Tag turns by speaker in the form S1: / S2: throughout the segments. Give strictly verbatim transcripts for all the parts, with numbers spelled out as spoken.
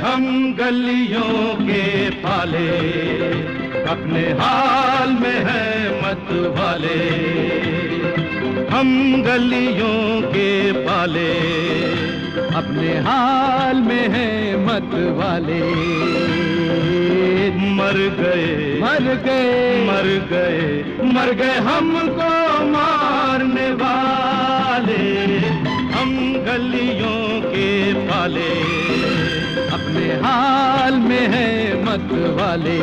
S1: हम गलियों के पाले, अपने हाल में है मत वाले। हम गलियों के पाले, अपने हाल में है मत वाले। मर गए मर गए मर गए मर गए हमको मारने वाले। हम गलियों के पाले, अपने हाल में है मत वाले।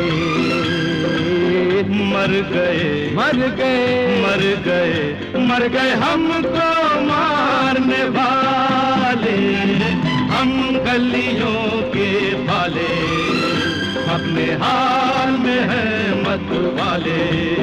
S1: मर गए मर गए मर गए मर गए हमको मारने वाले। हम गलियों के पाले, अपने हाल में है मत वाले।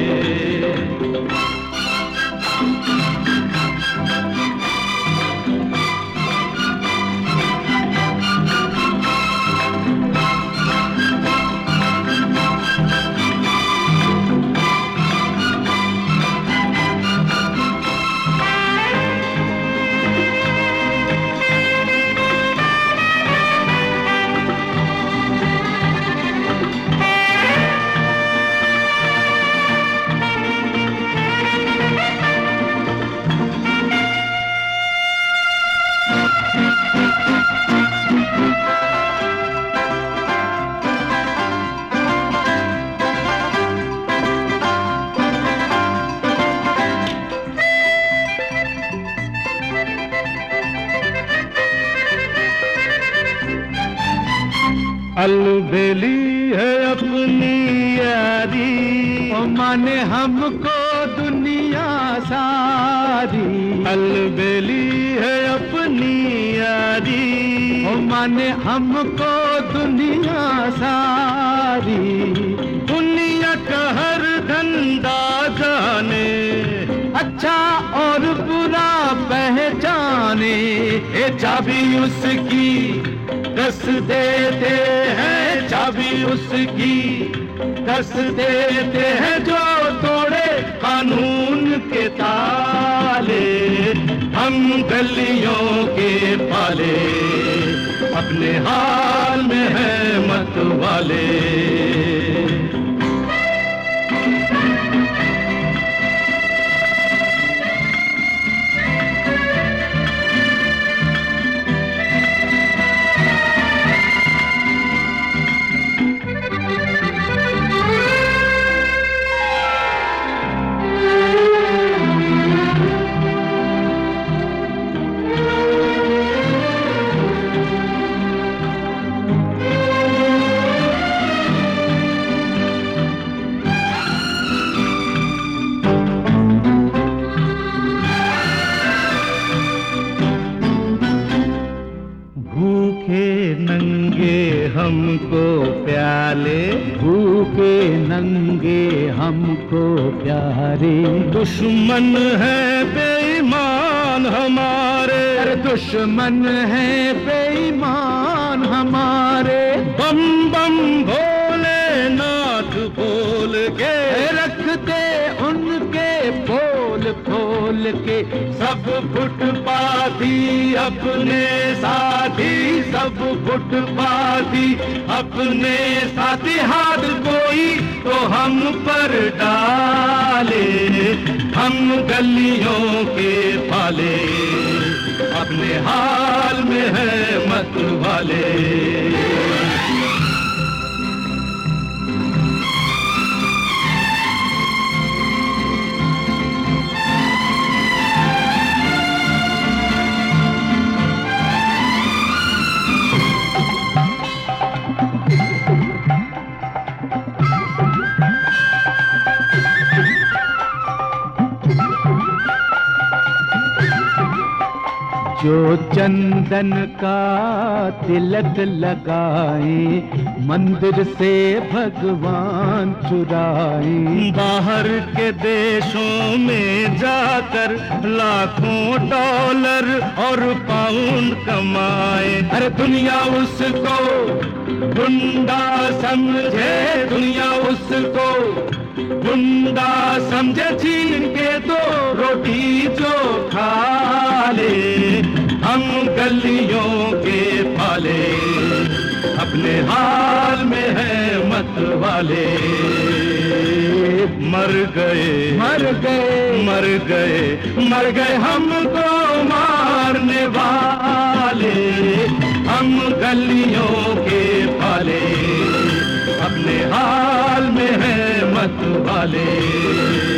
S1: अलबेली है अपनी यारी, ओ माने हमको दुनिया सारी। अलबेली है अपनी यारी, ओ माने हमको दुनिया सारी। दुनिया का हर धंधा जाने, अच्छा और बुरा पहचाने। ये चाबी उसकी दस देते हैं, चाबी उसकी दस देते हैं जो तोड़े कानून के ताले। हम गलियों के पाले, अपने हाल में है मत वाले। हमको प्याले, भूखे नंगे हमको प्यारे। दुश्मन है बेईमान हमारे, अरे दुश्मन है बेईमान हमारे। बम बम भोलेनाथ बोल के रखते उनके बोल खोल के। सब फुटपाथी अपने साथी, सब फुटपाथी अपने साथी। हाथ कोई तो हम पर डाले, हम गलियों के पाले, अपने हाल में है मत वाले। जो चंदन का तिलक लगाए, मंदिर से भगवान चुराए। बाहर के देशों में जाकर लाखों डॉलर और पाउंड कमाए। अरे दुनिया उसको गुंडा समझे, दुनिया उसको गुंडा समझे। छीन के दो रोटी जो खा ले, हम गलियों के पाले, अपने अपने हाल में है मत वाले। मर गए मर गए मर गए मर गए हमको मारने वाले, हम गलियों के पाले, अपने हाल में है मत वाले।